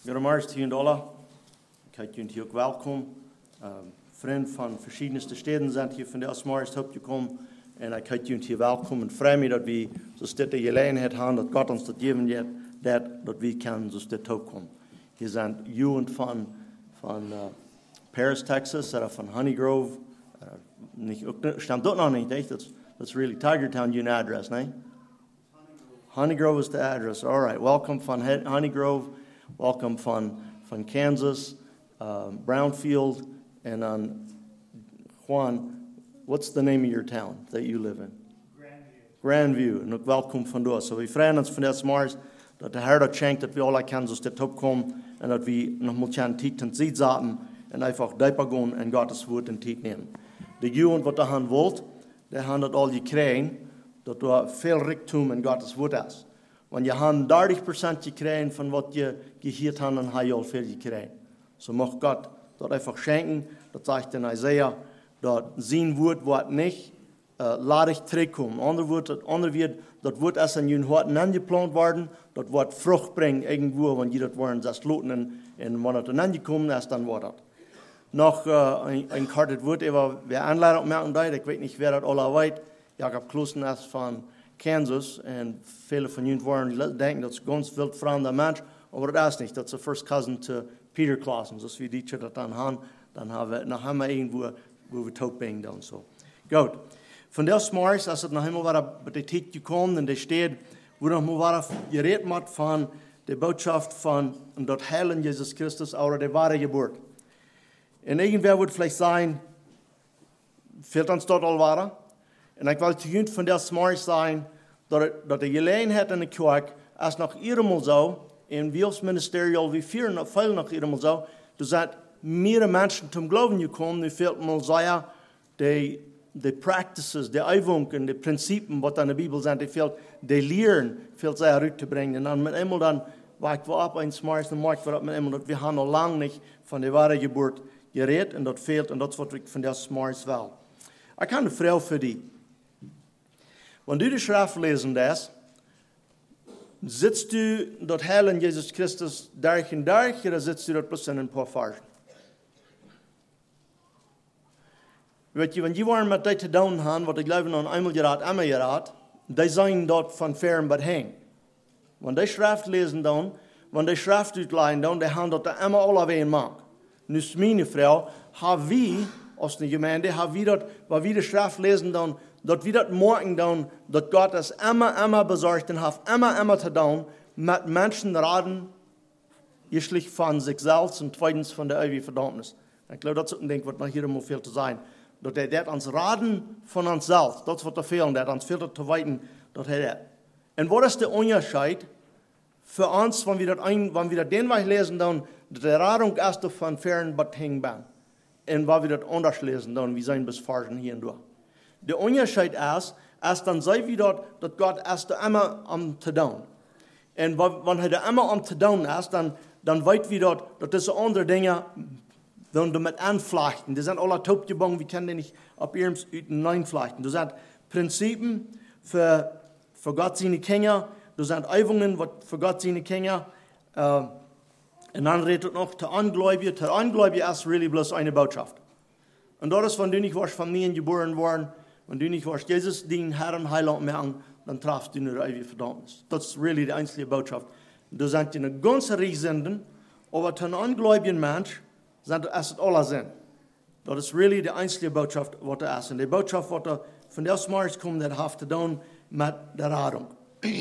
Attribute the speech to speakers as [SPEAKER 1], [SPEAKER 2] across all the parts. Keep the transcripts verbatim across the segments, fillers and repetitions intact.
[SPEAKER 1] Goedemorgen hier in Dolla. Ik heet jullie hier ook welkom. Um, vrienden van verschillende steden zijn hier van de Asmars hoop gekomen. En ik heet jullie hier welkom. En vrij me dat we, zoals dit de gelegenheid hebben, dat God ons dat geven heeft, dat, dat we kunnen zoals dit ook komen. Hier zijn jullie van, van uh, Paris, Texas, of van Honey Grove. Uh, niet, stammt dat nog niet, echt? That's, that's really Tiger Town, jullie address, nee? Honey Grove is the address. All right. Welcome from Honey Grove. Welcome from, from Kansas, um, Brownfield, and on Juan. What's the name of your town that you live in? Grandview. Grandview. En ook welkom van daar. So we vrijen ons van dat smars dat de Herr dat schenkt dat we alle Kansas dit opkomen en dat we nog mal een tijd in Zeit zaten en einfach dieper gaan en Gottes Wort in tijd nemen. De Juden wat daar han wilt, die han dat al gekregen. Dat er veel rijkdom in Gottes Wort is. Want je hebt dertig procent gekregen van wat je gehoord hebt, dan heb je al veel gekregen. So mag God dat einfach schenken. Dat zegt in Isaiah, dat zijn woord wordt niet uh, ladig terugkomen. Ander woord, dat ander woord, dat woord is in je harten aangeplant worden, dat wordt vrucht brengen irgendwo, want je dat worden zes loten en, en wanneer het aangekomen is, dan wordt dat. Nog uh, een, een kort woord, even weer aanleiding opmerken dat, ik weet niet wer dat alle weet. Jacob Kloosten is van Kansas en vele van jullie worden denken dat is een ganz wild vreemde mens, maar dat is niet. Dat is de first cousin to Peter Klaassen. Dus als we die dat dan hebben, dan hebben we nog helemaal irgendwo, wo we het ook brengen dan zo. Goed. Van des morgens, als het nog helemaal weer bij de tijd gekomen en de staat, wo nog maar weer gereed wordt van de boodschap van dat heil in Jezus Christus, over de ware geboorte. En irgendwer wordt vielleicht zijn, fehlt ons dat al waren? En ik wil te jullie van des morgens zijn, dat, dat de gelegenheid in de kerk, als nog eenmaal zo, in Wiels ministerial, wie vieren veel nog eenmaal zo, er zijn meer mensen zum Glauben gekomen, die veel mal zeggen, de, de practices, de uitwonken, de principen, wat in de Bibel zijn, die veel, de leren, veel zij uit te brengen. En dan met eenmaal dan, waar ik wel op een morgens, dan maak ik wel op met eenmaal, dat we gaan nog lang niet van de ware geboorte gereed, en dat veelt, en dat is wat ik van des morgens wil. Ik heb een vraag voor die. Wanneer du de Schrift lezen das, sitzt du dat Heil in Jesus Christus dag en dag, oder sitzt du dat bloß in een paar Versen? Weet je, wanneer je waren met die te doen hebben, wat ik geloof nog eenmaal geraad, eenmaal geraad, die zijn dat van ver en heen. Wanneer die Schrift lezen dan, wanneer die Schrift uitleiden dan, die hebben dat da immer alle ween maken. Nu is mijn vrouw, hebben we, als een gemeente, hebben we dat, waar we de Schrift lezen dan, dat we dat morgen dan, dat God es immer, immer bezorgt en heeft immer, immer te doen, met mensen raden, eerstlich van zichzelf en tweitens van de eeuwige verdammnis. Ik geloof dat is ook een ding wat nog hier helemaal veel te zijn. Dat hij dat ons raden van onszelf, dat is wat er veel, dat ons veel te weten, dat hij dat. En wat is de onderscheid voor ons, wanneer we dat, een, wanneer we dat den weg lezen dan, dat de radung is van fern wat hing ben. En wanneer we dat anders lezen dan, we zijn bis Versen hier en door. De onderscheid is, als dan zei we dat, dat God is er immer am te doen. En wanneer hij er immer am te doen is, dan, dan weten we dat, dat deze andere dingen, dan damit aanvlachten. Die zijn alle topgebouwd, we kunnen die niet op eerst uit hineinvlachten. Er zijn principen voor, voor God zijn Kinder, er zijn Übungen wat voor God zijn Kinder. Uh, en dan redet het nog, te Ungläubige, te Ungläubige is really bloß eine Botschaft. En dat is, wanneer du niet was van mij geboren worden, wenn du nicht warst, Jesus, den Herrn Heiland merken, dann trafst du eine ewige Verdammnis. Das ist really die einzige Botschaft. Du sind in eine ganze Reihe senden, aber für einen ungläubigen Mensch sind es alle sind. Das ist really die einzige Botschaft, was er ist. Und die Botschaft, was er von der Smars kommt, das hat zu tun mit der Radung.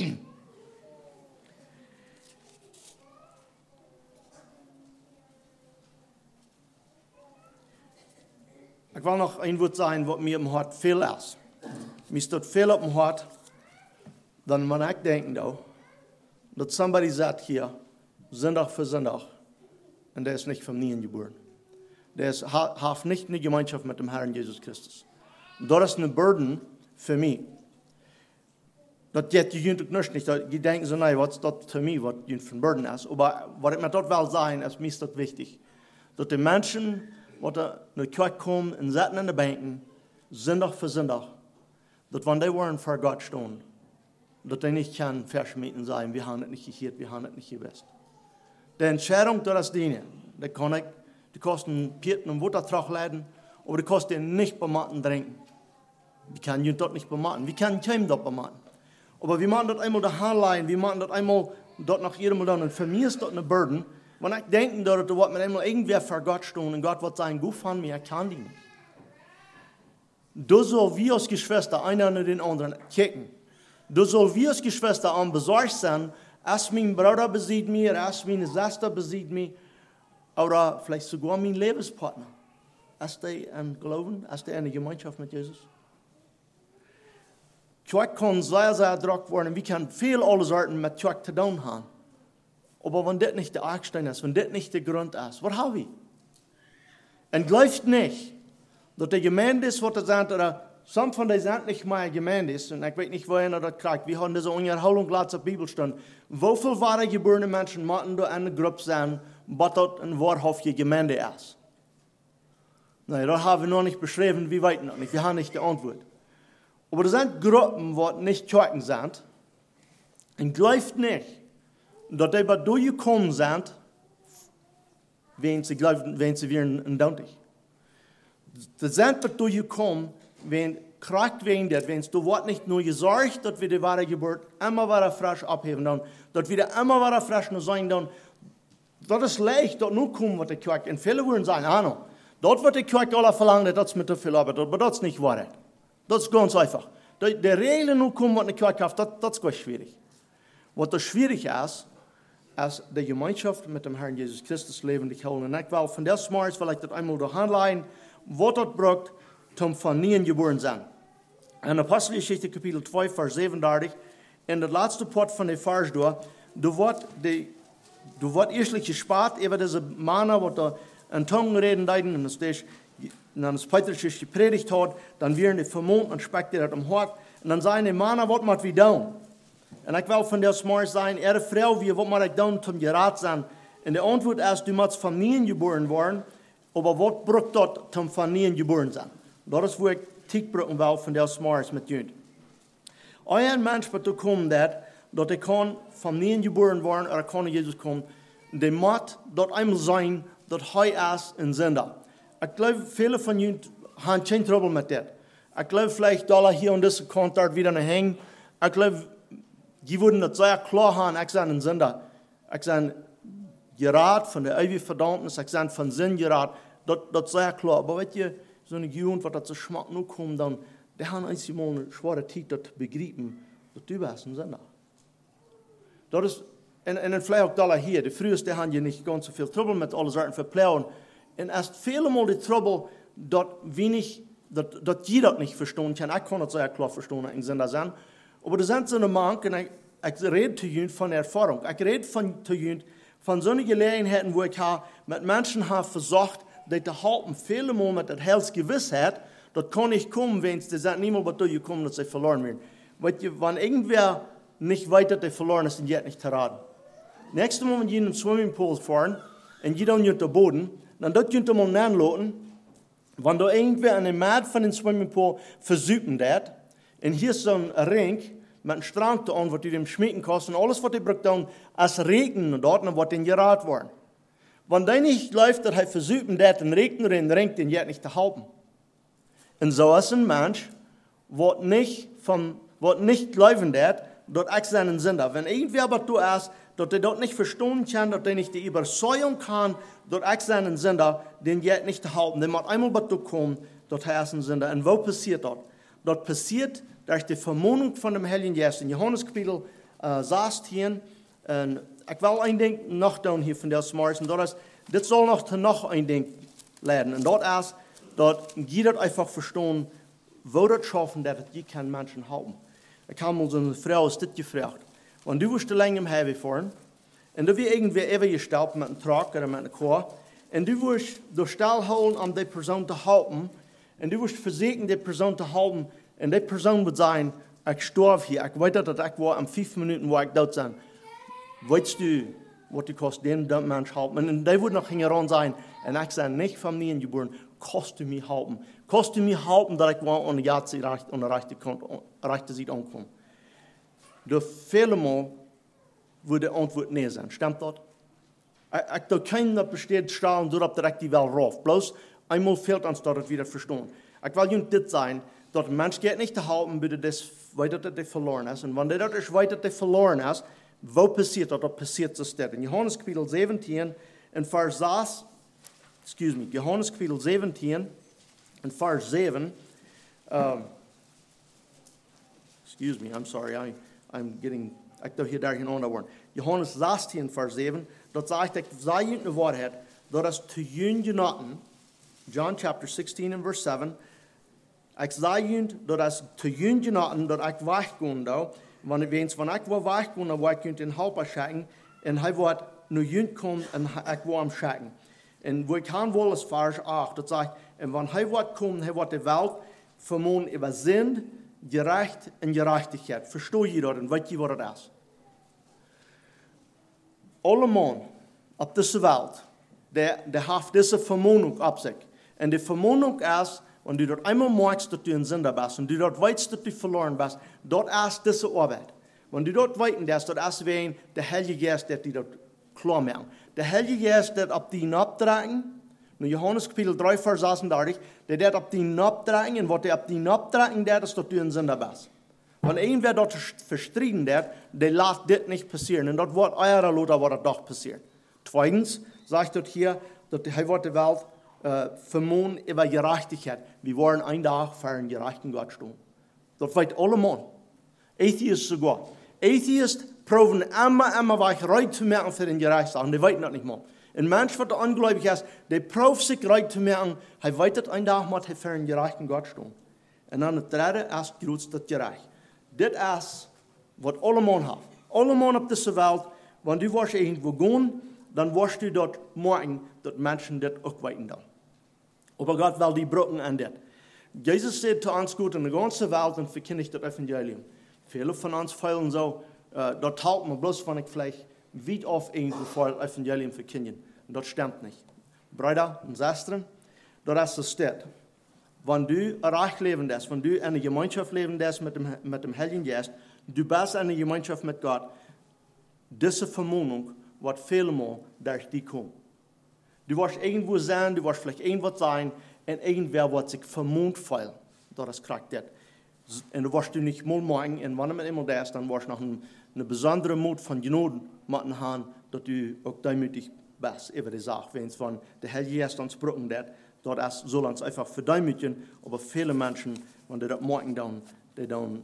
[SPEAKER 1] Ik wil nog een woord zeggen wat mij op mijn hart veel is. Mij staat veel op mijn hart, dan moet ik denken nou, dat somebody zit hier, zondag voor zondag, en der is niet van mij geboren. Der heeft niet een gemeenschap met dem Herrn Jesus Christus. Dat is een burden voor mij. Dat geht je natuurlijk niet. Je denkt zo, nee, wat is dat voor mij, wat je van burden is. Maar wat ik met dat wil zeggen, is mij dat wichtig. Dat de mensen, wat er naar de kerk komen en zitten in de banken, zondag voor zondag, dat wanneer die waren voor God staan, dat die niet gaan verschmieten zijn, we hebben het niet gehoord, we hebben het niet gewusst. Die Entscheidung, das dienen, die kann ich, die kosten Pieten und Wuttertrag leiden, aber die kosten nicht bematten trinken. Wir können ihn dort nicht bematten, wir können keinem dort bematten. Aber wir machen das einmal daheim leihen, wir machen das einmal dort nach jedem Mal dann. Und für mich ist das eine Burden, wenn ich denke, dass das wird mit einmal irgendwer vor Gott stehen und Gott wird sagen, gut von mir, ich kann die nicht. Da soll wir als Geschwister einer an den anderen kicken. Da soll wir als Geschwister an besorgt sein, als mein Bruder besieht mich, als meine Schwester besieht mich, oder vielleicht sogar mein Lebenspartner. Als die an Glauben, als die eine Gemeinschaft mit Jesus. Kirche kann sehr, sehr druck worden. Wir können viel alles Arten mit Kirche zu tun haben. Aber wenn das nicht der Eckstein ist, wenn das nicht der Grund ist, was haben wir? Und glaubt nicht, dass die Gemeinde ist, was das sagt, oder some von denen sind nicht meine Gemeinde ist, und ich weiß nicht, woher er das kriegt. Wir haben diese Unterhaltung gleich zur Bibelstunde. Wie viele wahre geborene Menschen müssen da in der Gruppe sein, was das eine wahrhaftige Gemeinde ist? Nein, das haben wir noch nicht beschrieben, wir weit noch nicht, wir haben nicht die Antwort. Aber das sind Gruppen, die nicht Kirchen sind. Und glaubt nicht, dass die bei dir gekommen sind, wenn sie glauben, wenn sie werden in Dantig. Das sind bei dir gekommen, wenn Kraft werden, wenn du Wort nicht nur gesagt, dass wir die wahre Geburt immer wieder frisch abheben, dann, dass wir immer wieder frisch noch sein, dann, das ist leicht, dort nur kommen, was die Kirche, und viele würden sagen, ah, no, dort wird die Kirche alle verlangen, das ist mit der viel Arbeit, aber das ist nicht wahr. Das ist ganz einfach. Die, die Regeln nur kommen, was die Kirche hat, das, das ist ganz schwierig. Was das schwierig ist, ist die Gemeinschaft mit dem Herrn Jesus Christus lebendig halten. Und ich will von der Smart vielleicht das einmal durch Handlein, was das braucht, zum von Nien geboren sein. In Apostelgeschichte Kapitel zwei, Vers siebenunddreißig, in der letzte Part von der Vers da, da wird die, da wird erstlich gespart über diese Männer, die da in Tongen reden, und das ist, dann das Petrus gepredigt hat, dann werden die vermummt und speckt das am Hort, und dann sagen die Männer, was muss wir tun? Und ich will von der Smart sein, ihre Frau, wie, was muss ich tun, zum Gerat sein? Und die Antwort ist, du musst von Nien geboren werden, aber was braucht das, zum von Nien geboren sein? Das ist, wo ich tief brauchen will von der Smart mit Jünd. Ein Mensch, der kommt, dass er kann von Nien geboren werden, oder kann Jesus kommen, der muss dort einmal sein, dass er ist ein Sünder. Ich glaube, viele von Ihnen haben kein Trouble mit das. Ich glaube, vielleicht da hier und das kommt dort wieder hängen. Ich glaube, die würden das sehr klar haben, ich bin ein Sünder. Ich bin gerat von der ewigen Verdammnis, ich bin von Sinn gerat. Das, das ist sehr klar. Aber weißt du, so eine Jugend, was das so schmack nur kommt, dann, die haben einzig mal eine schwere Zeit, das begreifen, dass du bist ein Sünder. Das ist, und, und vielleicht auch da hier, die früheste haben ja nicht ganz so viel Trouble mit allen Sorten verplauen. Und erst viele Mal die Trouble, dass wenig, dass, dass jeder das nicht verstehen kann. Ich kann das sehr klar verstehen, ein Sünder sein. Aber das sind so eine Mann, und ich, ich rede zu Ihnen von Erfahrung. Ich rede von, zu Ihnen von so einer Gelegenheiten, wo ich mit Menschen habe versucht, die zu halten, viele Mal mit der Heilsgewissheit, das kann nicht kommen, wenn sie sind niemand bei dir kommen, dass sie verloren werden. Weil wenn irgendwer nicht weiter der verloren ist, dann geht nicht zu raten. Nächstes Mal, wenn die in den Swimmingpool fahren, und jeder auf den Boden, dann dort könnt ihr mal nachladen, wenn da irgendwer in der Mitte von dem Swimmingpool versuchen wird, und hier ist so ein Ring mit einem Strang da an, was die dem schmecken kosten, und alles, was die braucht, dann als Regen und dort, dann wird den gerat worden. Wenn der nicht läuft, dass er versuchen wird, den Regen oder den Ring, den wird nicht zu halten. Und so ist ein Mensch, der nicht, vom, nicht laufen wird, dort ich seinen Sünder. Wenn irgendwer aber du ist, dass er dort nicht verstehen kann, dass er nicht die Überzeugung kann, dass ich seinen Sünder, den wird nicht zu halten. Der muss einmal bei dir kommen, dort er ist ein Sünder. Und wo passiert das? Dort passiert durch die Vermummung von dem Heiligen Geist. In Johannes Kapitel äh, sechzehn, und ich will ein Ding noch tun hier von der Smart, und das, das soll noch zu noch ein Ding leiden. Und dort ist, dort jeder einfach verstehen, wo das schaffen, dass die keinen Menschen halten. Ich habe mal so eine Frau ist das gefragt. Wenn du wirst lange im Highway fahren, und du wirst irgendwie eben gestaubt mit einem Truck oder mit einer Car, und du wirst durch Stall holen, um die Person zu halten, und du wirst versuchen, die Person zu halten, und die Person wird sagen, ich sterbe hier, ich weiß, dass ich war in fünf Minuten, wo ich dort sein. Weißt du, was die kostet, den Mensch halten? Und die wird noch hingerannt sein, und ich sage, nicht von mir geboren, kostet mich halten. Kostet mich halten, dass ich war an der Jahrzeit an der rechten Seite ankomme. Durch viele Mal würde die Antwort nee sein. Stimmt das? Ich, ich da keinen, das besteht strahlen durch direkt die Welt rauf. Bloß einmal fehlt uns dort wieder verstehen. Ich will Ihnen das sein, dass ein Mensch geht nicht zu halten, bis das weiter das verloren ist. Und wenn das ist weiter das verloren ist, wo passiert das? Das passiert das steht. In Johannes Kapitel siebzehn, in Vers sechs, excuse me, Johannes Kapitel siebzehn, in Vers sieben, um, excuse me, I'm sorry, I, I'm getting, ich darf hier dahin unterworden. Johannes sechzehn, Vers sieben, dort sagt, ich sei Ihnen eine Wahrheit, dass es zu Ihnen genoten, John chapter sixteen and verse seven, ich sei Ihnen, dass es zu Ihnen genoten, dass ich weggehen darf, wenn ich, wenn ich weggehen, dann will ich den Helfer schicken, und er wird nur Ihnen kommen, und ich will ihm schicken. Und wo ich kann wohl das Vers acht, das sagt, und wenn er wird kommen, er wird die Welt vermogen über Sinn, Gerecht und Gerechtigkeit. Verstehe je dat en weet je wat het is? Alle man op deze wereld, der, der heeft deze vermoening op zich. En de vermoening is, wenn du dat einmal merkst, dat du een zinder bist, en du dat weet dat du verloren bist, dat is deze arbeid. Wenn du dat weet, dat is wegen de Heilige Geest, dat die dat klar maakt. De Heilige Geest, dat op die opdragen, in Johannes Kapitel drei, Vers sechsunddreißig, der dat op die opdragen, en wat der op die opdragen, dat is dat du een zinder bist. Wenn irgendwer dort verstriden wird, der lässt das nicht passieren. Und dort wird eurer Lothar, wird das doch passiert. Zweitens sagt dort hier, dass die Welt äh, vermohnen über Gerechtigkeit. Wir wollen einen Tag für einen gerechten Gott stehen. Das weiß alle Mann. Atheist sogar. Atheist proben immer, immer weich recht zu merken für den Gerechten. Die wissen das nicht mal. Ein Mensch, der ungläubig ist, der probt sich recht zu merken, er weiß, dass einen Tag mal für einen gerechten Gott stehen. Und dann das dritte ist groß das Gerecht. Dit is wat alle man heeft. Alle man op deze wereld, wanneer du was irgendwo gaan, dan was du dat morgen, dat mensen dit ook weten dan. Aber Gott will die brücken an dit. Jesus sagt zu uns gut, in der ganzen Welt und verkündigt das Evangelium. Viele von uns feilen so, äh, dort halten wir bloß, wenn ich vielleicht weit auf irgendwo vor das Evangelium verkündigen. Und das stimmt nicht. Brüder und Schwestern, das ist das steht. Wenn du reich leben lässt, wenn du in einer Gemeinschaft leben lässt mit dem, mit dem Heiligen Geist, du bist in einer Gemeinschaft mit Gott, diese Vermummung wird vielmal durch dich kommen. Du wirst irgendwo sein, du wirst vielleicht irgendwas sein, und irgendwer wird sich vermummt fühlen. Das kriegt das. Und du wirst du nicht mal morgen, und wenn du immer da ist, dann wirst du noch eine, eine besondere Mut von Genoden machen haben, dass du auch demütig bist über die Sache. Wenn es von der Heilige Geist uns brücken wird, dort soll uns einfach verdemütigen, aber viele Menschen, wenn die das morgen dann, die dann,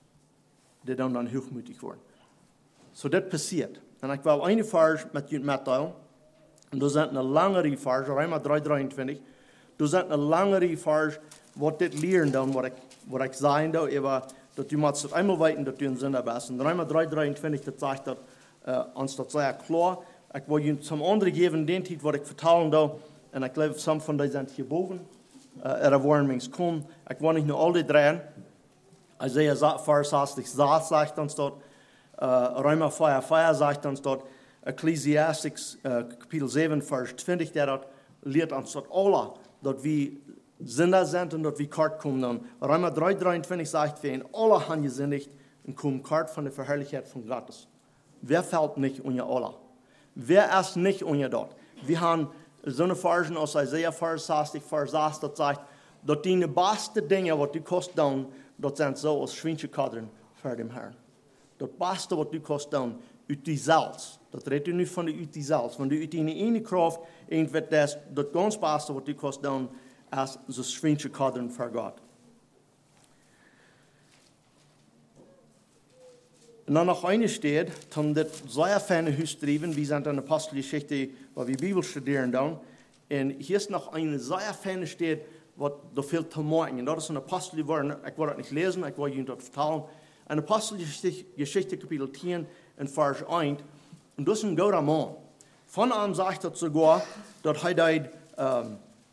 [SPEAKER 1] die dann, dann hochmütig werden. So das passiert. Und ich will eine Vers mit Ihnen mitteilen. Und da sind eine langere Vers, Römer drei, dreiundzwanzig. Da sind eine langere Vers, was das lernen dann, was ich, was ich sagen da, über, dass du musst das einmal weiten, dass du ein Sünder bist. Und Römer drei, dreiundzwanzig, das sagt das, äh, uns das sehr klar. Ich will Ihnen zum anderen geben, den Titel, was ich vertalen da. Und ich glaube, some von euch sind hier boven. Uh, er waren mich kommen. Ich will nicht nur alle drehen. Isaiah Vers sechzig sagt uns dort. Uh, Römer vier, vier sagt uns dort. Ecclesiastes uh, Kapitel sieben, Vers zwanzig, der dort lehrt uns dort alle, dass wir Sünder sind und dass wir kort kommen. Und Römer drei, dreiundzwanzig sagt, wir alle haben gesündigt und kommen kort von der Verherrlichkeit von Gottes. Wer fällt nicht unter alle? Wer ist nicht unter dort? Wir haben so eine Versen aus Isaiah Vers sechzig, Vers acht, das sagt, dass die besten Dinge, was du kannst tun, das sind so als Schweinchen für den Herrn. Das Beste, was du kannst tun, uit die zelfs. Dat redt u niet van de uit die zelfs. Want u uit die ene kracht, irgendwas das, das ganz Beste, was du kannst tun, als so Schweinchen kadern für Gott. Und dann noch eine steht, dass das sehr feine Hus treiben, wir sind in der Apostelgeschichte, wo wir Bibel studieren dann. Und hier ist noch eine sehr feine steht, was da viel zu morgen. Und das ist eine Apostelgeschichte, ich will das nicht lesen, ich will Ihnen das vertellen. Eine Apostelgeschichte, Kapitel zehn, in Vers eins. Und das ist ein guter Mann. Von ihm sagt er sogar, dass er dort, ähm,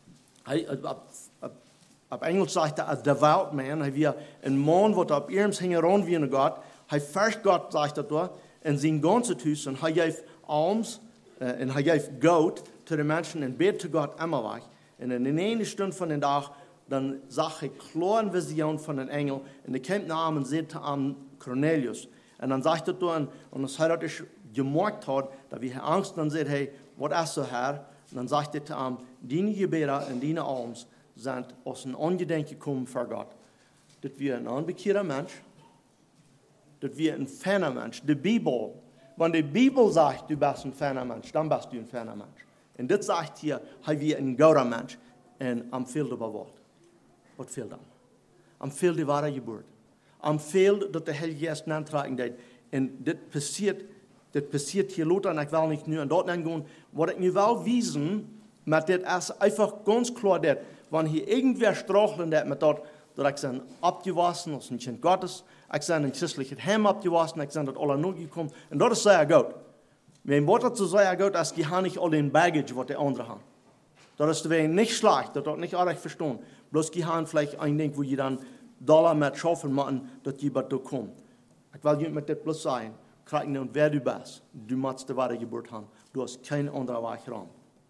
[SPEAKER 1] auf Englisch sagt er, a devout man, er war ein Mann, der auf ihrem Hängeron wie ein Gott. Er fährt Gott, sagt er da, in sein ganzes Haus, und er gibt Alms, äh, und er gibt Geld zu den Menschen und betet zu Gott immer weg. Und in der einen Stunde von dem Tag, dann sagt er klar eine Vision von den Engel, und er kommt nach ihm und sagt zu ihm Cornelius. Und dann sagt er da, und das hat er gemerkt hat, dass wir Angst, dann sagt, hey, was ist so her? Und dann sagt er zu ihm, deine Gebete und deine Alms sind aus einem Angedenken gekommen für Gott. Das wir ein unbekehrter Mensch, das wir ein ferner Mensch. Die Bibel, wenn die Bibel sagt, du bist ein ferner Mensch, dann bist du ein ferner Mensch. Und das sagt hier, hey, wir ein guter Mensch. Und am fehlt aber was. Was fehlt am? Am fehlt die wahre Geburt. Am fehlt, dass der Heilige Geist nachtragen wird. Und das passiert, das passiert hier, Lothar, und ich will nicht nur an dort hingehen. Was ich mir will wiesen, mit das ist einfach ganz klar, dass, wenn hier irgendwer straucheln hat mit dort, dass ich sein abgewaschen, als ein Kind Gottes, ich sein ein christliches Heim abgewaschen, ich sein, dass alle nur gekommen, und das ist sehr gut. Wenn Worte zu sehr gut ist, die haben nicht alle den Baggage, was die anderen haben. Das ist deswegen nicht schlecht, das dort nicht alles verstehen. Bloß die haben vielleicht ein Ding, wo die dann Dollar mit schaffen machen, dass die bei dir kommen. Ich will dir mit dem bloß sagen, krieg nicht, wer du bist. Du musst die wahre Geburt haben. Du hast keinen anderen Weg ran.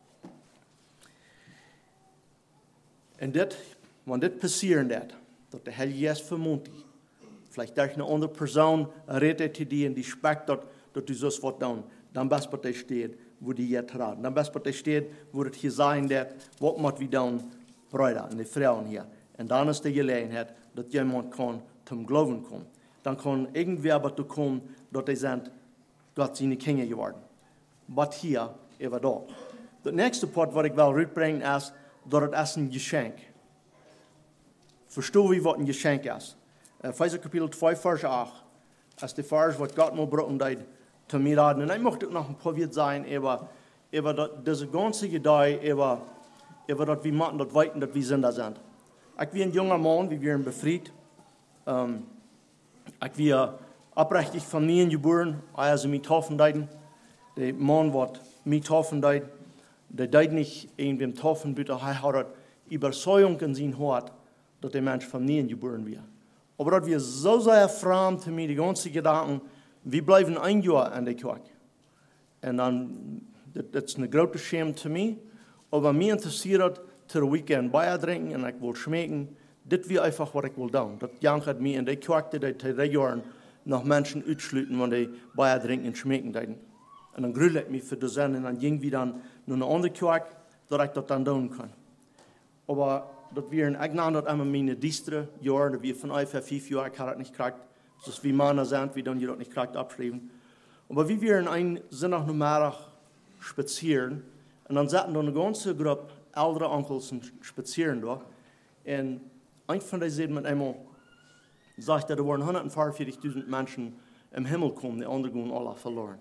[SPEAKER 1] Und das, wenn das passiert, dass der Heilige Geist vermutet, vielleicht durch eine andere Person redet zu dir und die speckt, dass, dass du so was tun, dann bist du bei dir steht, wo die jetzt raten. Dann bist du bei dir steht, wo das hier sein wird, was muss wir tun, Brüder und die Frauen hier. Und dann ist die Gelegenheit, dass jemand kann zum Glauben kommen. Dann kann irgendwer bei dir kommen, dass die sind Gott seine Kinder geworden. Aber hier, immer da. Der nächste Part, was ich will rüberbringen, ist, dass es ein Geschenk. Versteh, wie was ein Geschenk ist. Epheser Kapitel zwei, Vers acht. Das ist der Vers, was Gott mal brauchen hat, zu mir reden. Und ich möchte noch ein paar Wort sein, über, über diese ganze Gedei, über, über das wir machen, das weiten, dass wir Sünder sind. Ich bin ein junger Mann, wir werden befreit. Ähm, ich bin abrechtig von mir geboren, als mich taufen deuten. Der Mann, der mich taufen deut, der deut nicht in dem Taufen, bitte, er hat Überzeugung in sein Hort, dass der Mensch von mir geboren wird. Aber dass wir so sehr fremd für mich, die ganzen Gedanken, wir bleiben ein Jahr an der Kirche. Und dann, das ist eine große Schäme für mich. Aber mir interessiert, zur Weekend Bier trinken und ich will schmecken. Das wäre einfach, was ich will tun. Das jankert mich in der Kirche, die drei Jahren noch Menschen ausschließen, wenn die Bier trinken und schmecken. Und dann grülle ich mich für das und dann ging wir dann nur eine andere Kirche, dass ich das dann tun kann. Aber das wir in Egnan, das einmal meine distre Jahre, dass wir von euch für fünf Jahre, ich habe das nicht gekriegt. Das ist wie Männer sind, wie dann die das nicht gekriegt abschreiben. Aber wie wir in einem Sonntag spazieren, und dann saßen da eine ganze Gruppe ältere Onkels und spazieren da. Und ein von denen sagt mit einmal, sagt, da waren hundertvierundvierzigtausend Menschen im Himmel kommen, die anderen gehen alle verloren.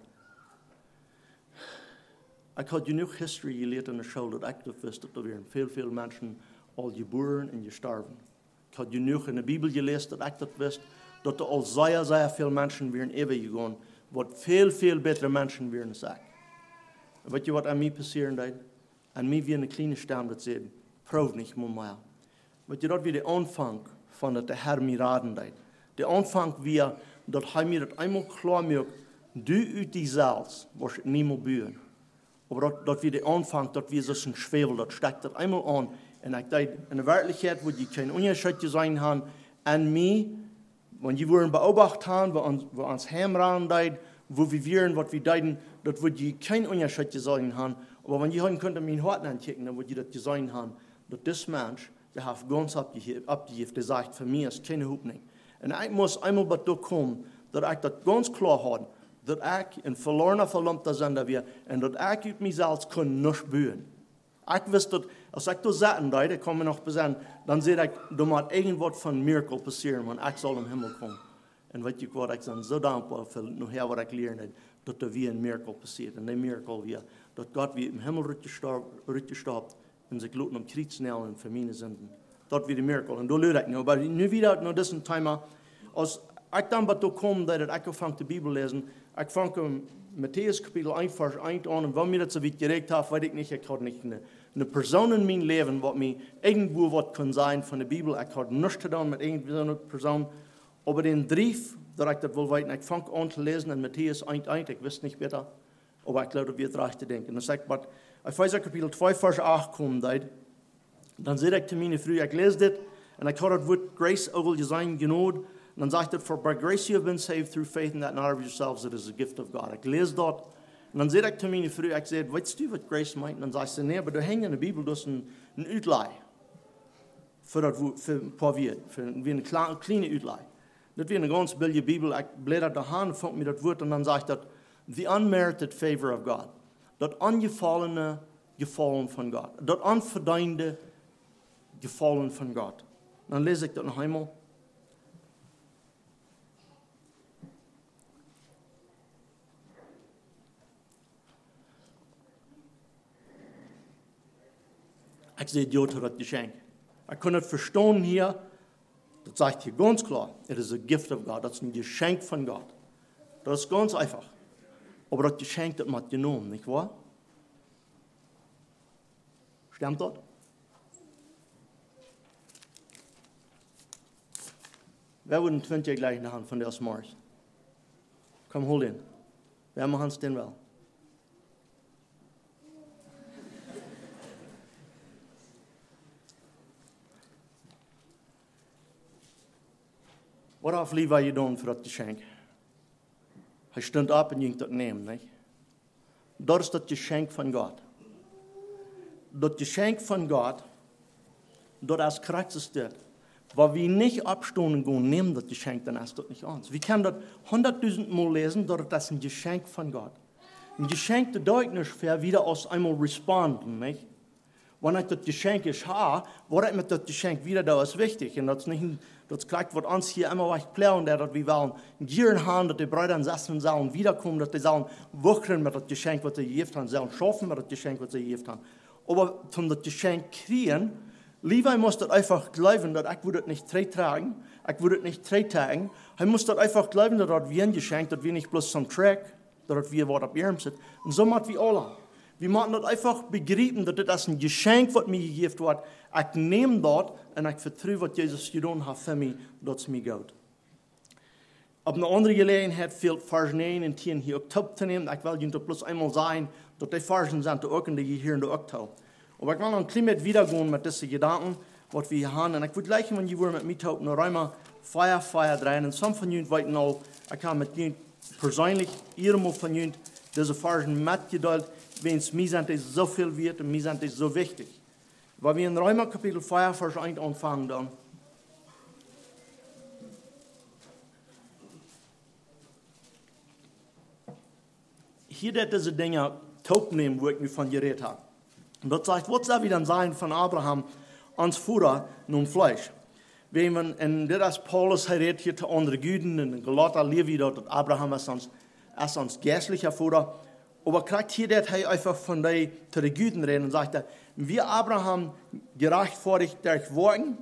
[SPEAKER 1] Ich habe genug History gelehrt in der Schule, dass ich wusste, dass wir viel, viele Menschen all geboren und gestorben. Ich habe genug in der Bibel gelesen, dass ich wusste, dass da all sehr, sehr viele Menschen wären ewig gegangen, was viel, viel bessere Menschen wären als ich. Weißt du, was an mir passieren wird? An mir wie eine kleine Stamm, das sagt, prob nicht mal. Weißt du, das wie der Anfang von der Herr mir raten wird. Der Anfang wie, dass er mir das einmal klar macht, du aus die Salz, was ich niemals bühen. Aber dat wie der Anfang, dat wie so ein Schwefel, dat steckt das einmal an. Und ich dachte, in der Wirklichkeit, wo die kein Unterschied gesehen haben, an mir, wenn die wurden beobachtet haben, wo uns, wo uns heimraten, wo wir wären, was wir dachten, dat wo die kein Unterschied gesehen haben. Aber wenn die heute könnten mein Hort ankicken, dann wo die das gesehen haben, dass das Mensch, der hat ganz abgegeben, der sagt, für mich ist keine Hoffnung. Und ich muss einmal bei dir kommen, dass ich das ganz klar habe, dass ich ein verlorener, verlumpter Sünder bin und dass ich aus mir selbst nicht bühen. Ich wusste, dass, als ich da saßen, da, da komme ich noch besennen, dann sehe ich, da muss irgendwas von Miracle passieren, wenn ich soll im Himmel kommen. Und weißt du was, ich bin so dankbar für nachher, was ich gelernt habe, dass da wie ein Miracle passiert. Und ein Miracle wie, dass Gott wie im Himmel rückgestorben und sich Leute am Kreuz nageln für meine Sünden. Das wie ein Miracle. Und da lehre ich noch. Aber nu wieder, noch diesen Thema, als ich dann bei dir komme, dass ich anfange die Bibel lesen, ich fange Matthäus Kapitel eins, Vers eins an, und wenn mir das so weit geregt hat, weiß ich nicht, ich habe nicht eine, eine Person in meinem Leben, die mir irgendwo was kann sein von der Bibel, ich habe nichts getan mit irgendeiner Person, aber den Brief, da ich das wohl weiter, ich fange an zu lesen in Matthäus eins, eins, ich weiß nicht besser, aber ich glaube, das wird recht zu denken. Dann sagt man, Epheser Kapitel zwei, Vers acht kommt, dann sehe ich zu mir früh, ich lese das, und ich habe das Wort Grace, auch sein, Genot, En dan zegt het, for by grace you have been saved through faith in that not of yourselves, it is a gift of God. Ik lees dat, en dan zei ik tegen mijn vrouw, ik zei, weet je wat grace meint? En dan zei ze, nee, maar er hangt in de Bijbel dus een, een uitlei. Voor dat, voor een paar woord, voor een, een kleine, kleine uitlei. Dat weer een ganz billige Bijbel, ik blätter de hand, vond me dat woord, en dan zegt dat, the unmerited favor of God. Dat ongefallene gevallen van God. Dat onverdiende gevallen van God. Dan lees ik dat nog eenmaal. Ik zei ja tot dat geschenk. Ik kon het verstaan hier. Dat zegt hier ganz klar. It is a gift of God. Dat is een geschenk van God. Dat is ganz einfach. Aber dat geschenk dat moet genomen, niet waar? Stimmt dat? Wer würden twintig gleich in de hand van de Mars? Kom, hol in. Wer mag ons den wel? Wat had Levi gedaan voor dat geschenk? Hij stond op en ging dat nemen, niet? Dat is dat geschenk van God. Dat geschenk van God, dat als Kreuz staat. Waar we nicht abstoßen gehen, nehmen das Geschenk, dann ist das nicht uns. Wir können das hunderttausend Mal lesen, dass das ein Geschenk von Gott. Ein Geschenk bedeutet nicht für wieder aus einmal responden, nicht? Wenn ich das Geschenk ist, ha, was ich mit das Geschenk wieder da ist wichtig. Und das ist nicht, das gleich, was uns hier immer was planen, dass wir wollen gieren haben, dass die Brüder und Schwestern sollen wiederkommen, dass die sollen wuchern mit das Geschenk, was sie gegeben haben, sollen schaffen mit das Geschenk, was sie gegeben haben. Aber zum das Geschenk kriegen, Levi muss das einfach glauben, dass ich würde das nicht tragen, ich würde das nicht tragen. Er muss das einfach glauben, dass das wir ein Geschenk, dass wir nicht bloß zum Track, dass wir was auf ihrem sind. Und so machen wir alle. Wir müssen das einfach begreifen, dass das ein Geschenk, was mir gegeben wird. Ich nehme das und ich vertraue, was Jesus getan hat für mich, dass es mir geht. Auf eine andere Gelegenheit fehlt Vers neun und zehn hier auch top zu nehmen. Ich will Ihnen bloß einmal sagen, dass die Versen sind, auch in die hier in der Oktober. Aber ich will noch ein klein bisschen wiedergehen mit diesen Gedanken, was wir hier haben. Und ich würde gleich, wenn ihr mit mir taugt, noch einmal Feuer, Feuer rein. Und some von Ihnen weiten auch, ich kann mit Ihnen persönlich, jedem von Ihnen, diese Versen mitgeteilt, wenn es mir sind, es so viel wird und mir sind es so wichtig. Weil wir in Römer Kapitel vier, Vers eins anfangen dann. Hier wird diese Dinge taub nehmen, wo ich mich von geredet habe. Und das sagt, was soll wieder sein von Abraham ans Futter nun Fleisch? Wenn man, und das ist Paulus, er redet hier zu anderen Güten, in Galater Levi, dass Abraham ist ans, ist ans geistlicher Futter. Aber kriegt hier, dass er einfach von der, zu den Güten reden und sagt, wie Abraham gerechtfertigt worden,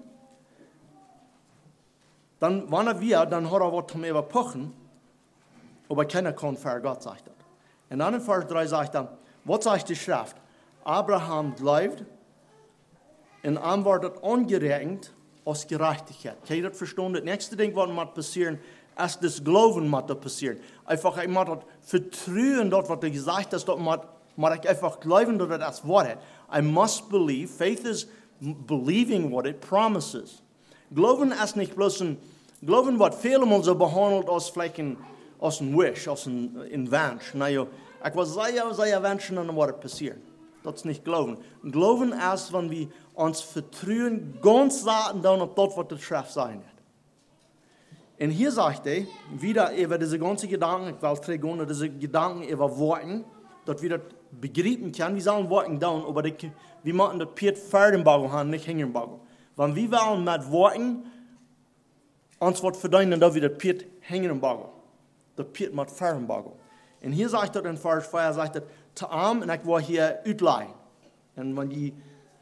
[SPEAKER 1] dann, wenn er wir, dann hat er was zum Überpochen, aber keiner kann für Gott, sagt er. Und dann in Vers drei sagt er, was sagt die Schrift? Abraham glaubt und antwortet ungerechnet aus Gerechtigkeit. Kann ihr das verstehen? Das nächste Ding, was muss passieren, ist das Glauben muss passieren. Einfach, ich muss das vertrauen, dort, was er gesagt hat, dort muss, muss ich einfach glauben, dass er das Wort hat. I must believe. Faith is believing what it promises. Glauben ist nicht bloß ein, Glauben wird vielmal so behandelt als vielleicht ein, als ein Wish, als ein, ein Wunsch. Naja, ich will sehr, sehr wünschen, und dann wird es passieren. Das ist nicht Glauben. Glauben ist, wenn wir uns vertrauen, ganz sagen dann auf das, was die Schrift sein wird. Und hier sagt er, wieder über diese ganzen Gedanken, ich will drei gehen, diese Gedanken über Worten, dass wir das begreifen können. Wir sollen Worten tun, aber die, wir machen das Piet Pferdenbagel haben, nicht Hängenbagel. Wenn wir wollen mit Worten uns was verdienen, dann wir das Piet Hängenbagel. Das Piet mit Pferdenbagel. Und hier sagt er in Vers vier, sagt er, zu arm, und ich war hier uitleihen. Und wenn die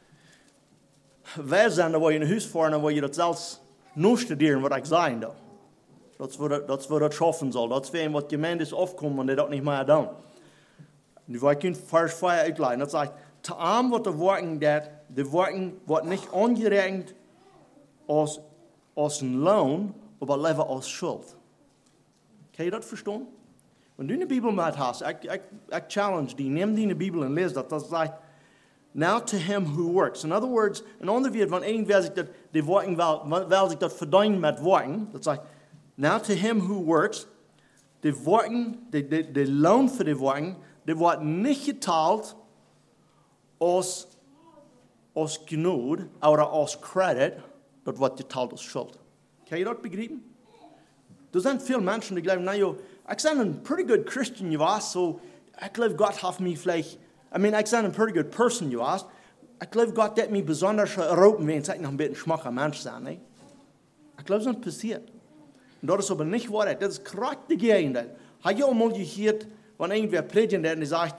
[SPEAKER 1] wij zijn, dan wil je een huis fahren, dan wil je dat zelfs nog studeren, wat ik zei. Dat is wat dat schaffen soll. Dat is weer wat Gemeindes aufkommen, und die dat niet meer doen. Nu wil ik in Vers vier uitleihen. Dat zegt, zu arm wordt de werken, dat de werken wordt niet aangerekend als, als een loon, maar liever als schuld. Kan je dat verstaan? Wenn du eine Bibel mit hast, ich, ich, ich challenge die, nimm die in die Bibel und lese das. Das sagt, now to him who works. In other words, in andere Welt, wenn irgendwer sich das, die Worten will, will sich das verdienen mit Worten, das sagt, Now to him who works, die Worten, die, die, die Lohn für die Worten, die wird nicht geteilt aus, aus Gnade oder aus Credit, das wird geteilt aus Schuld. Kann je das begreifen? Da sind viele Menschen, die glauben, naja, ich bin ein pretty good Christian, you weißt, so, ich glaube, Gott hat mich vielleicht, I mean, ich bin ein pretty good person, you weißt. Ich glaube, Gott hat mich besonders erlaubt, wenn ich noch ein bisschen schmacher Mensch sein, ne? Ich glaube, das ist passiert. Und das ist aber nicht wahr. Das ist gerade die Gegenteil. Habe ich auch mal gehört, wenn irgendwer predigen und sagt,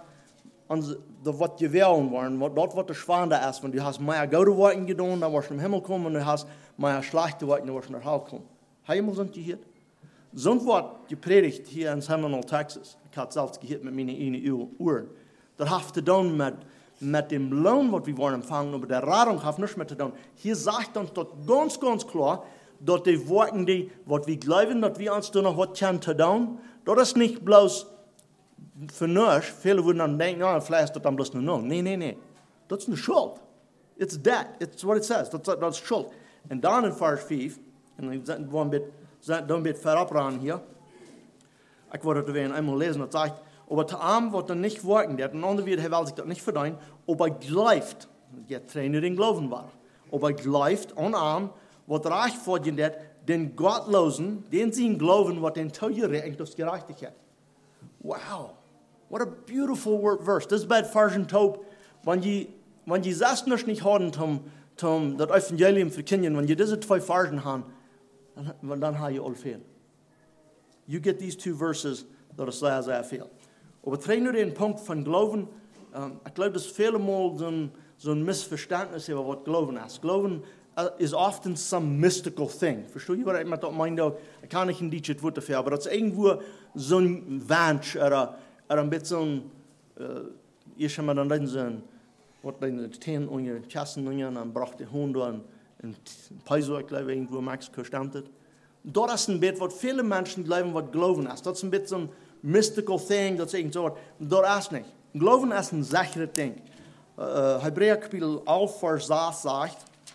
[SPEAKER 1] da wird gewählt worden, dort wird der Schwan da ist, wenn du hast mehr gute Worte getan, dann wirst du im Himmel kommen, und du hast mehr schlechte Worte, dann wirst du nach Hause kommen. Habe ich mal so gehört? So ein Wort gepredigt hier in Seminole, Texas. Ich habe es selbst gehört mit meinen eigenen Ohren. Das hat zu tun mit, mit dem Lohn, was wir wollen empfangen, aber der Radung hat nichts mit zu tun. Hier sagt uns dort ganz, ganz klar, dass die Worte, die, was wir glauben, dass wir uns da noch was können zu tun, das ist nicht bloß für uns. Viele würden dann denken, oh, vielleicht ist das dann bloß eine Null. Nein, nein, nein. Das ist eine Schuld. It's debt. It's what it says. Das, das ist Schuld. Und dann in Vers fünf, und wir sind ein bisschen, ein bisschen verab ran hier, ich wollte das einmal lesen, das sagt, aber der Arm wird dann nicht worken, der andere wird, er will sich das nicht verdienen, aber gleift, der Trainer den Glauben war, aber gleift an Arm, was reich vorgehen wird, den Gottlosen, den sie glauben, was den Teure eigentlich das Gerechtigkeit. Wow, what a beautiful word verse. Das ist bei Versen taub, wenn die, wenn die das nicht haben, zum, zum, das Evangelium für Kinder, wenn die diese zwei Versen haben, dann, dann haben die all viel. You get these two verses, das ist sehr, sehr viel. Aber trägt nur den Punkt von Glauben, um, ich glaube, das ist viele Mal so ein, so ein Missverständnis über was Glauben ist. Glauben uh, is often some mystical thing. Versteht ihr, was ich mit meine? Ich kann nicht ein deutsches Wort dafür, aber das ist irgendwo so ein Wunsch oder, oder ein bisschen so ein, uh, ich habe mir dann lesen sollen, was die Zehen und die Kassen und dann braucht die Hunde und ein Paiso, ich glaube, irgendwo in Mexiko stammt. Das ist ein bisschen, was viele Menschen glauben, was Glauben ist. Das ist ein bisschen so ein mystical thing, das ist irgend so. Das ist nicht. Glauben ist ein sicheres Ding. Uh, Hebräer Kapitel elf, Vers sechs sagt,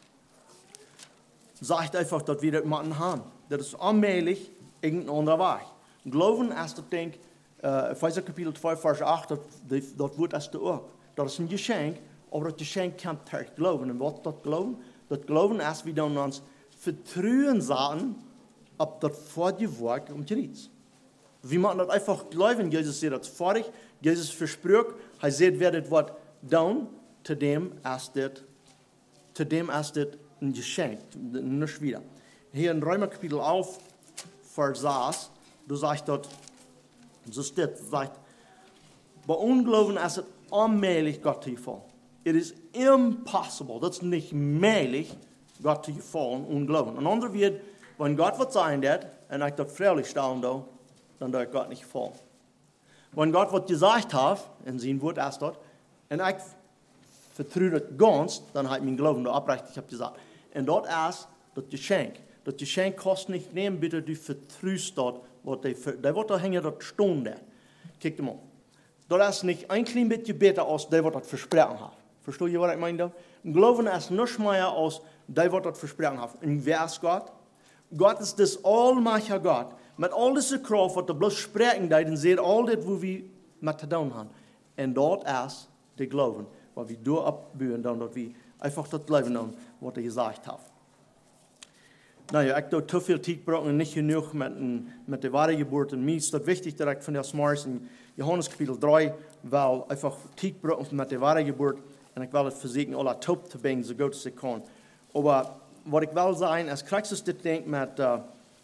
[SPEAKER 1] sagt einfach, dass wir das machen haben. Das ist allmählich irgendein anderer Weg. Glauben ist das Ding, uh, Epheser Kapitel zwei, Vers acht, das, das wird das auch. Das ist ein Geschenk, aber das Geschenk kann durch Glauben. Und was ist das Glauben? Das Glauben ist, wir uns vertrauen sagen, ob das vor die Werk um Krieg. Wir machen das einfach glauben. Jesus sagt das fertig. Jesus verspricht, er sagt, wer das Wort tun, zu dem ist das, zu dem ist das ein Geschenk, nicht wieder. Hier in Römer Kapitel elf, Vers sechs, du sagst dort, so steht, sagt, bei Unglauben ist es unmöglich, Gott zu gefallen. It is impossible, das ist nicht möglich, Gott zu gefallen, Unglauben. Und andere wird, wenn Gott was sein wird, und ich das freilich stellen da, dann darf Gott nicht gefallen. Wenn Gott was gesagt hat, in sein Wort erst dort, und ich vertraue das ganz, dann hat mein Glauben da abrecht, ich habe gesagt. Und dort ist das Geschenk. Das Geschenk kostet nicht nehmen, bitte, du vertraust dort, was der wird da hängen, dort stehen der. Kick mal. Das ist nicht ein klein bisschen besser als der, was das versprochen hat. Versteht ihr, was ich meine? Glauben ist nicht mehr als der, was das versprochen hat. Und wer ist Gott? Gott ist das allmächtige Gott. Mit all dieser Kraft, was er bloß sprechen kann, und sieht all das, wo wir mit zu tun haben. Und dort ist der Glauben, was wir da abbauen, dann, dass wir einfach das Glauben haben, was er gesagt hat. Naja, ich habe zu viel Zeit gebraucht und nicht genug mit, mit der Wiedergeburt. Und mir ist das wichtig, dass ich von der Smars in Johannes Kapitel drei, weil einfach Zeit gebraucht mit der Wiedergeburt. Und ich will es versuchen, alle Taub zu bringen, so gut es ich kann. Aber was ich will sagen, als Christus das denkt mit, uh,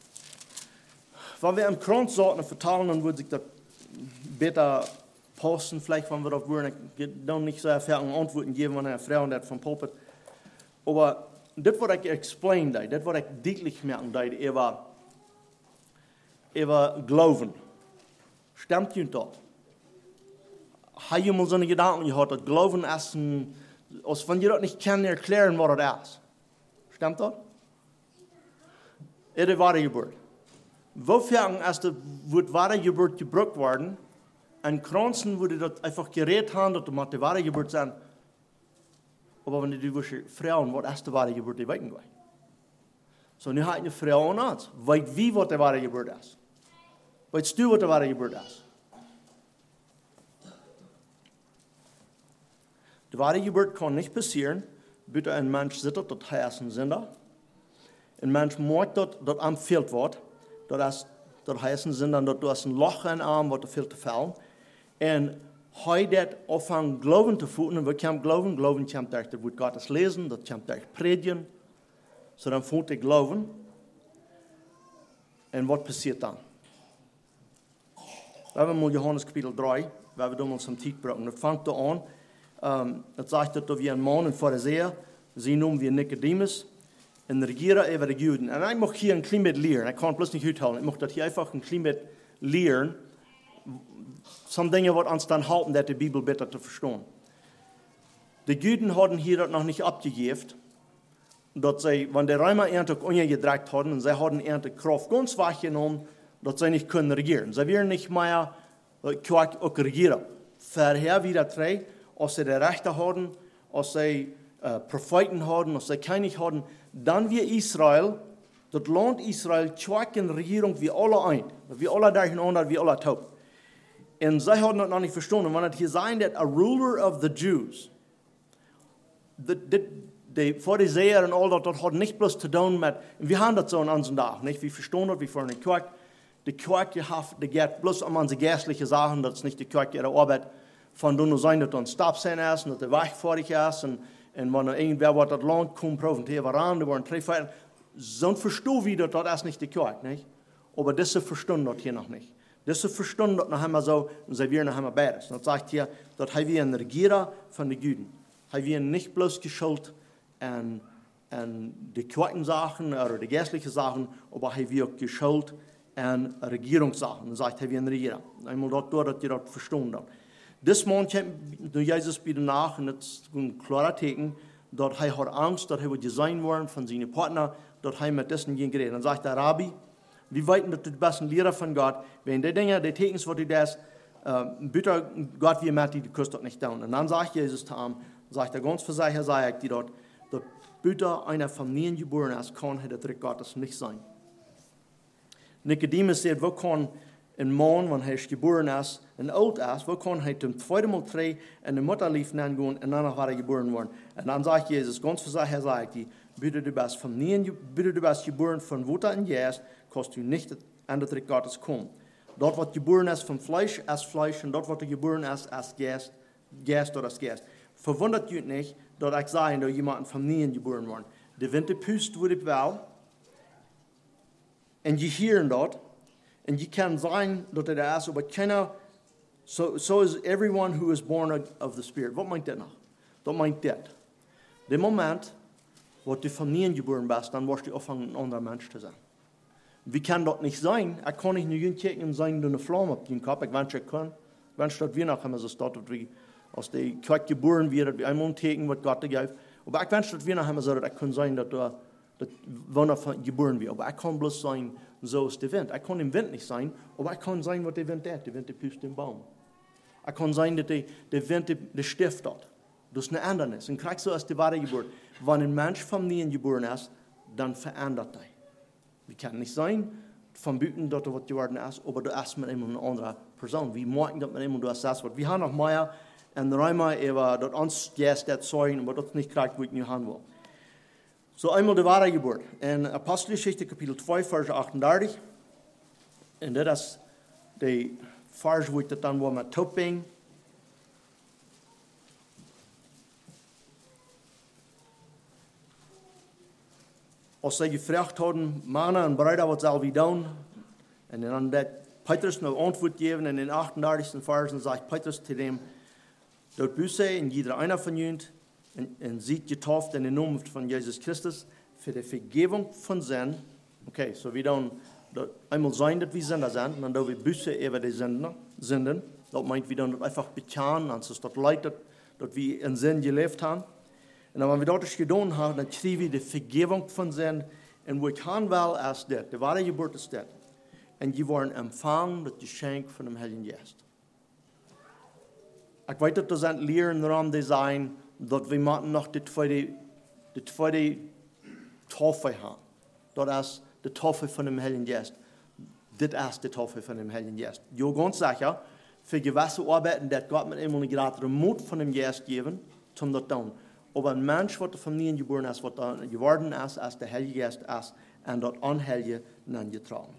[SPEAKER 1] wenn wir im Kranz sollten vertalen, dann würde sich das besser passen, vielleicht, wenn wir das wollen. Ich dann nicht so viel Antworten geben, wenn eine Frau das vom Pulpit. Aber das, was ich explain, das, was ich deutlich merken, über, über Glauben. Stimmt ihr das? Habe ich mal so eine Gedanken gehabt, dass Glauben ist ein, als wenn ihr das nicht kennt, erklären, was das ist. Stimmt das? In der Wiedergeburt. Wofür ist das, wird Wiedergeburt gebraucht worden? An Kranzen würde das einfach geredet haben, dass die Wiedergeburt sind. Aber wenn die Frauen, was ist die Wiedergeburt, die weiten gehen. So, nu heb je een vrouw aan ons. Weet wie wat er ware gebeurd is? Weet du wat er ware gebeurd is? De ware gebeurd kan niet passeren, bitte een mens zit dat hij is een zinder. Een mens maakt dat dat am veel wordt, dat is dat hij is een zinder, dat du is een loch in arm wat er veel te veel. En hij dat afhangt geloven te voeden, en we kunnen geloven, geloven komt durch het woord Gottes lezen, dat komt durch predigen. So dan voelt ik geloven. En wat passiert dan? We hebben mal Johannes kapitel drie, waar we doen ons een tijd gebruiken. Dat vangt er aan. Um, het zegt dat we een man, een fariseer, ze noemen we Nicodemus, en regeren over de Joden. En ik mag hier een klein beetje leren. Ik kan het plus niet uithalen. Ik mag dat hier einfach een klein beetje leren. Some dingen wat ons dan helpen, dat de Bibel beter te verstaan. De Joden hadden hier dat nog niet opgegeven. Dat zij, wanneer de Römer eindelijk ongedreigt hadden, en zij hadden eindelijk Kraft ganz weggenomen, dat zij niet kunnen regeren. Zij willen niet meer kwak ook regeren. Verher wieder twee, als zij de rechten hadden, als zij uh, profeten hadden, als zij koning hadden, dan weer Israël, dat land Israël, kwak een regering wie alle eind. Wie alle daarin wie alle taub. En zij hadden dat nog niet verstaan. Want het hier zijn dat a ruler of the Jews, de Phariseer en al dat, dat had niet plus te doen met, we hebben dat zo in onze dag, niet? We verstaan dat, we voor een kwak. De kwak, je hebt, de gaat plus om onze geestelijke zaken, dat is niet de kwak, ihre arbeid, van doen zijn dat dan stap zijn is, en dat de weg vorig is, en, en wanneer irgendwer wat dat land komt, profiteren we aan, er worden twee feiten. Zo'n verstaan we dat, dat is niet de kwak, niet? Maar deze verstaan dat hier nog niet. Deze verstaan dat nog helemaal zo, en zij weer nog helemaal bij is. Dat zegt hier, dat hij weer een regerer van de Juden. Hij weer niet bloos geschuld en, en de kwakken zaken, of de geestelijke zaken, maar hij weer ook geschuld en regeringszaken. Dan zegt hij weer een regerer. Eenmaal dat door dat je dat verstaan dan. Dit man komt nu Jezus bij de nacht, en het is een klare teken, dat hij had angst, dat hij wordt gezien worden van zijn partner, dat hij met dessen ging reden. Dan zegt de Rabbi, we weten dat de beste leraar van God, wenn die dingen, die tekens wat hij deed, uh, bitte God wie met die, die kust dat niet doen. En dan zegt Jezus te hem, zegt hij ganz versichert, zei ik die dat, dat bitte einer von nie geboren ist, kann hij dat Recht Gottes nicht sein. Nicodemus zegt, wo kan een man, wanneer hij geboren is, en oud is, wo kan hij ten tweede mal tree en de mutterlief gaan en dan nog waar hij geboren worden. En dan zegt Jezus, ganz versichert, zei ik die, bitte du bist von nie, bitte du bist geboren von Water en Geist, kannst du nicht an das Reich Gottes kommen. Dort, was geboren ist vom Fleisch, ist Fleisch, und dort, was geboren ist, ist Geist, Geist oder ist Geist. Verwundert euch nicht, dass ich sage, dass jemand von nie geboren worden. De winter pust wordt het wel. En je heert dat. En je kan zijn dat het is, maar keiner, so, so is everyone who is born of, of the Spirit. Wat meint dat nou? Dat meint dat. De moment, wat je van nie geboren bent, dan word je afhankelijk een ander mens te zijn. Wie kan dat niet zijn? Ik kan niet nu kijken en zijn door een vlam op je kop. Ik wens ik kan. Ik wens dat we nog hebben zo staat dat we, als die kwart geboren weer, dat we eenmaal tekenen wat God geeft. Maar ik wens dat we nog hebben zo dat ik kan zijn dat we, dat wanneer geboren weer. Maar ik kan bloos zijn zoals de wind. Ik kan im wind niet zijn, maar ik kan zijn wat de wind deed. De wind die pust den boom. Ik kan zijn dat de, de wind de, de stift dat. Dat is een andernis. En krijg zo als de ware geboren. Wanneer een mens van nie geboren is, dan verandert hij. We kan niet zijn van buiten dat er wat geworden is, maar dat is met een andere persoon. We maken dat met iemand dat is wat. We hebben nog meer en de ruimte even dat ons juist dat zijn, maar dat is niet krijgt wat ik nu gaan wil. Zo so, eenmaal de ware geboorte. In Apostelgeschichte kapitel twee, vers achtendertig. En dat is de vers waar ik dat dan wel met topping. Als zij gevraagd hadden, mannen en bruiden, wat zal we doen? En dan dat Petrus nou antwoord geven in de achtendertigste vers, en zegt Petrus te hem, dat busse en jeder einer van jullie, en, en ziet getauft in de naam van Jezus Christus, voor de vergeving van zijn. Oké, okay, so we doen, dat eenmaal zijn dat we zender zijn, dan doen we busse over de zenden, zenden. Dat meint, we doen dat einfach bekennen, en zoals dat leidt, dat, dat we in zin geleefd hebben. En dan, wanneer we dat eens gedaan hebben, dan krijgen we de vergeving van zijn. En wat gaan wel als dit, de ware geboorte is dit. En je wordt ontvangen dat geschenk van de Heilige Geest. Ik weet dat er zijn leren erom zijn, dat we moeten nog de tweede, de tweede tafel hebben. dat is de toffe van dem Heiligen Geest. Dit is de toffe van dem Heiligen Geest. Jo ganz sicher, für gewisse Arbeiten, dat Gott mit einmal eine grotere Mut von dem Geist geben, zum das tun. Aber ein Mensch, was von mir geboren ist, was geworden ist, als der Heilige Geist ist, und das Anheilige dann getragen.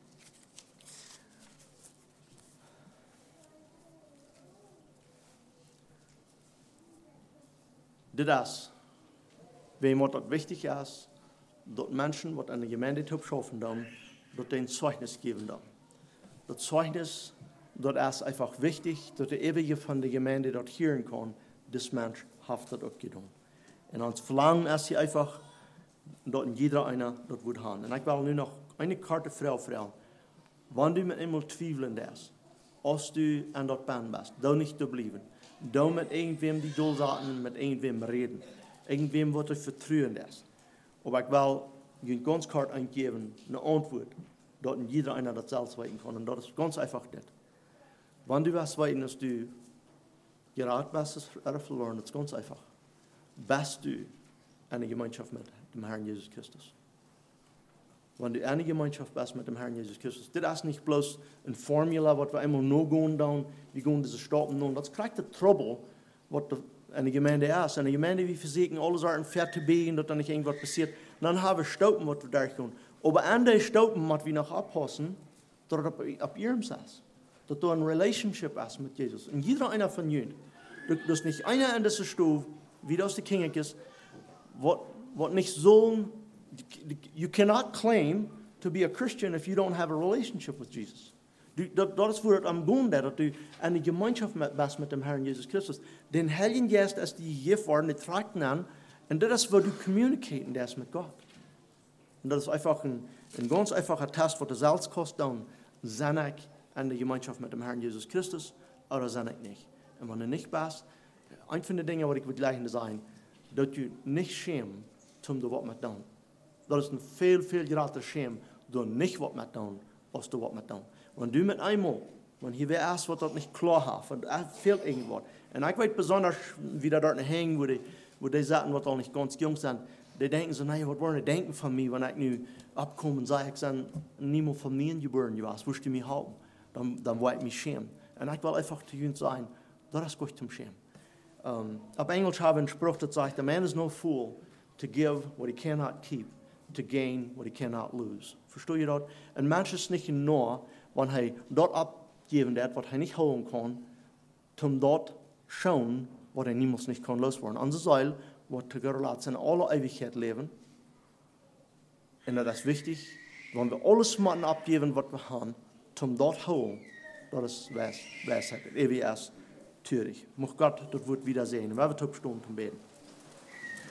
[SPEAKER 1] Das ist, wem das wichtig ist, dass Menschen, die an der Gemeinde schaffen, dass den Zeugnis geben. Das Zeugnis, das ist einfach wichtig, dass der Ewige von der Gemeinde dort hören kann, das Mensch hat das auch getan. Und uns Verlangen ist hier einfach, dass jeder einer das wird haben. Und ich will nur noch eine Karte Frau fragen. Wenn du mit einmal zweifeln darfst, als du an dort Band bist, da nicht zu bleiben, da mit irgendwem die Durchsagen, mit irgendwem reden, irgendwem, was du vertrauen darfst. Aber ich will dir ganz kort eingeben, eine Antwort, dass jeder einer das selbst weiten kann. Und das ist ganz einfach das. Wenn du was weiten, dass du gerade bist, oder verloren, das ist ganz einfach. Bist du eine Gemeinschaft mit dem Herrn Jesus Christus? Wenn du eine Gemeinschaft bist mit dem Herrn Jesus Christus, das ist nicht bloß eine Formula, was wir einmal nur gehen dann, wir gehen diese Stoppen nun. Das kriegt der Trouble, was eine Gemeinde ist. Eine Gemeinde, wie versuchen, alle Sachen fair zu biegen, dass da nicht irgendwas passiert. Dann haben wir Stoppen, was wir durchgehen. Aber an den Stoppen, was wir noch abpassen, dass das ab ihrem ist. Dass du eine Relationship hast mit Jesus. Und jeder einer von ihnen, das ist nicht einer in dieser Stufe, wie das der King ist, was nicht so, you cannot claim to be a Christian if you don't have a relationship with Jesus. Du, dat, dat is voor het am Grund, dat du eine Gemeinschaft met, bist mit dem Herrn Jesus Christus. Den Heiligen Geist ist die gegeben worden, die trägt an, und das ist, wo du communicaten darfst mit Gott. Und das ist einfach ein, ein ganz einfacher Test, was du selbst kostet, dann sind ich an der Gemeinschaft mit dem Herrn Jesus Christus, oder sind ich nicht. Und wenn du nicht bist, ein von den Dingen, was ich will gleich sagen, dass du nicht schämen, um du was mit tun. Das ist ein viel, viel größerer Schämen, du nicht was mit tun, als du was mit tun. Wenn du mit einmal, wenn hier wer ist, was das nicht klar hat, und es fehlt irgendwas. Und ich weiß besonders, wie da dort hängen, wo die, wo die Sachen, was auch nicht ganz jung sind, die denken so, naja, was wollen die denken von mir, wenn ich nu abkomme und sage, ich bin niemand von mir geboren, du hast, wirst du mich haben, dann, dann will ich mich schämen. Und ich will einfach zu ihnen sagen, das ist gut zum Schämen. Um, auf Englisch habe ich einen Spruch, der sagt, a man is no fool to give what he cannot keep, to gain what he cannot lose. Versteht ihr das? Ein Mensch ist nicht nur, wenn er dort abgeben wird, was er nicht holen kann, um dort schauen, was er niemals nicht kann loswerden. Unsere Seil wird zu Gott in aller Ewigkeit leben. Und das ist wichtig, wenn wir alles machen abgeben, was wir haben, um dort holen, das ist Weisheit, ewig ist, töricht. Muss Gott das Wort wiedersehen. Wir haben eine Stunde zum Beten.